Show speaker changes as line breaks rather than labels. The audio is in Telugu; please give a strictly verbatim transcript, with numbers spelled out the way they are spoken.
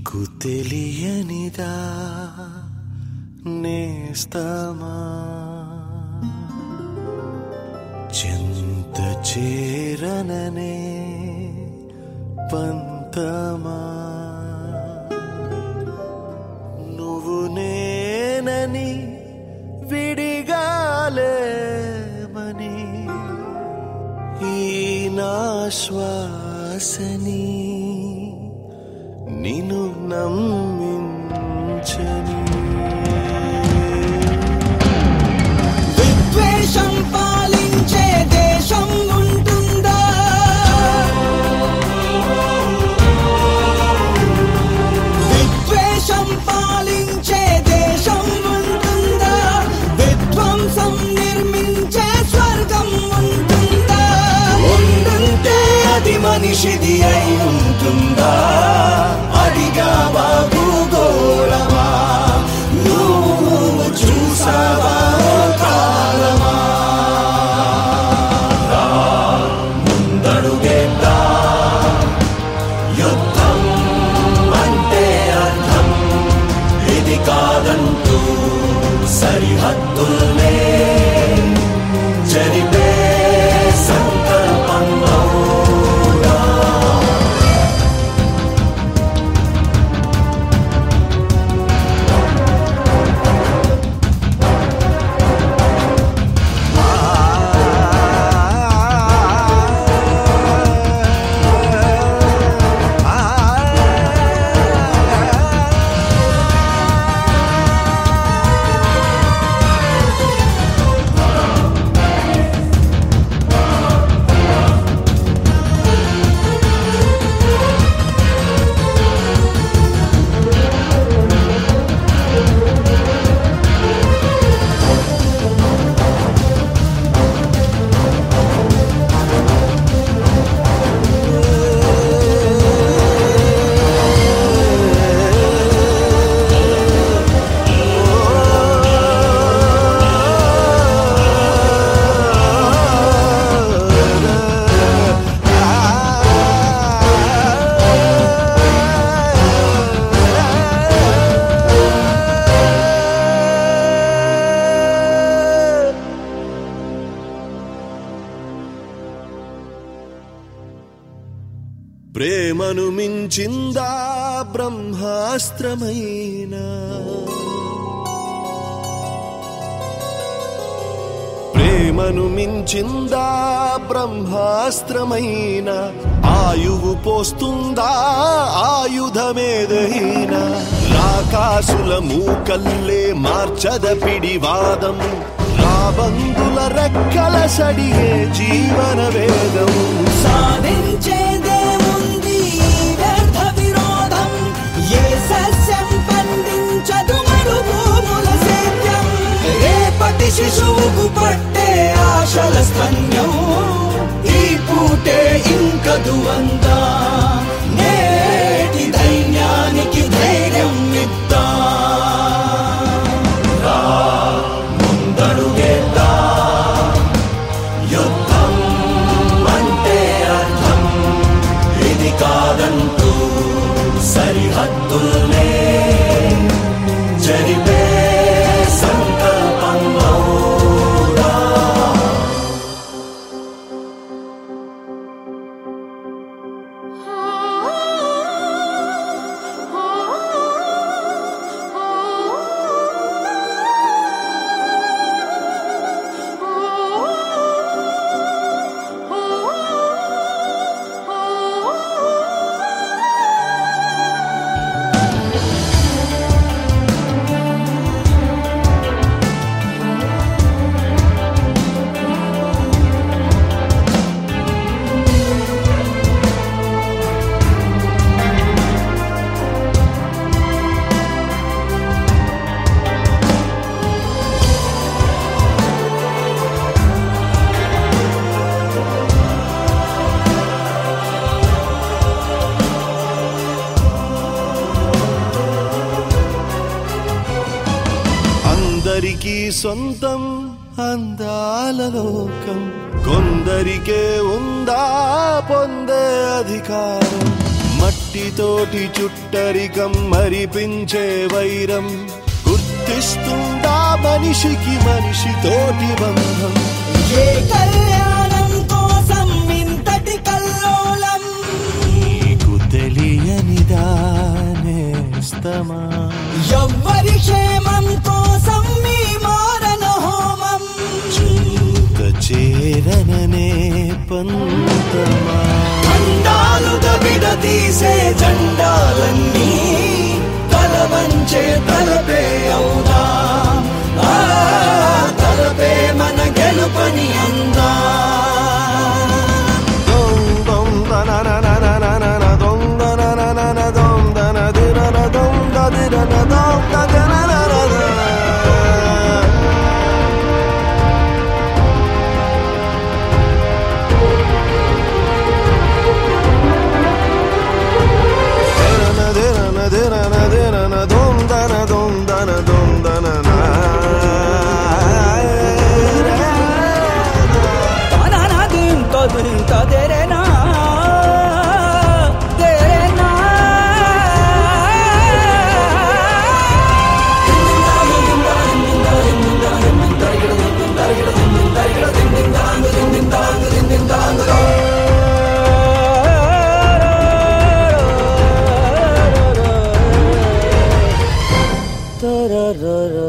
నీకు తెలియనిదా నేస్తమా చింత చేరననే పంతమా నువ్వు నేనని విడిగాలేమని ఈ నా శ్వాసని నిన్ను నమ్మించని
విద్వేషం పాలించే దేశం ఉంటుందా విద్వేషం పాలించే దేశం ఉంటుందా విధ్వంసం నిర్మించే స్వర్గం ఉంటుందా ఉండుంటే అది మనిషిది అయి ఉంటుందా అడిగావా భూగోళమా నువ్వు చూసావా కాలమా ముందడుగేద్దా యుద్ధం అంటే అర్థం ఇది కాదంటూ సరిహద్దుల్నే జరిపే సంకల్పంలో
ప్రేమను మించిందా బ్రహ్మాస్త్రమైన ప్రేమను మించిందా బ్రహ్మాస్త్రమైన ఆయువు పోస్తుందా ఆయుధమేదైనా రాకాసుల మూకల్లే మార్చద పిడివాదం రాబందుల రెక్కల సడిగే జీవన వేదం
సాధించేదేముంది వ్యర్థ విరోధం ఏ సస్యం పండించదు మరుభూముల సేద్యం రేపటి శిశువుకు పట్టే ఆశల స్తన్యం ఈ పూటే ఇంకదు అందా నేటి ధైర్యానికి ధైర్యం ఇద్దా ముందడుగేద్దా యుద్ధం అంటే అర్థం ఇది కాదంటూ సరిహద్దుల్నే జరిపే సంకల్పంలో
అందరికీ సొంతం అందాల లోకం కొందరికే ఉందా పొందే అధికారం మట్టితోటి చుట్టూ ఒంటరికం మరిపించే వైరం గుర్తిస్తుందా మనిషికి మనిషి తోటి బంధం
ఏ కళ్యాణం కోసం ఇంతటి కల్లోలం
నీకు తెలియనిదానేస్తమా
ఎవ్వరి క్షేమం కోసం మీ మారణ హోమం
చింత చేరననే పంతమా
అండాలుగా విడదీసే జెండాలన్నీ తలవంచే తలపే అవునా ఆ తలపే మన గెలుపని అందా తదేరేనా దేరేనా ర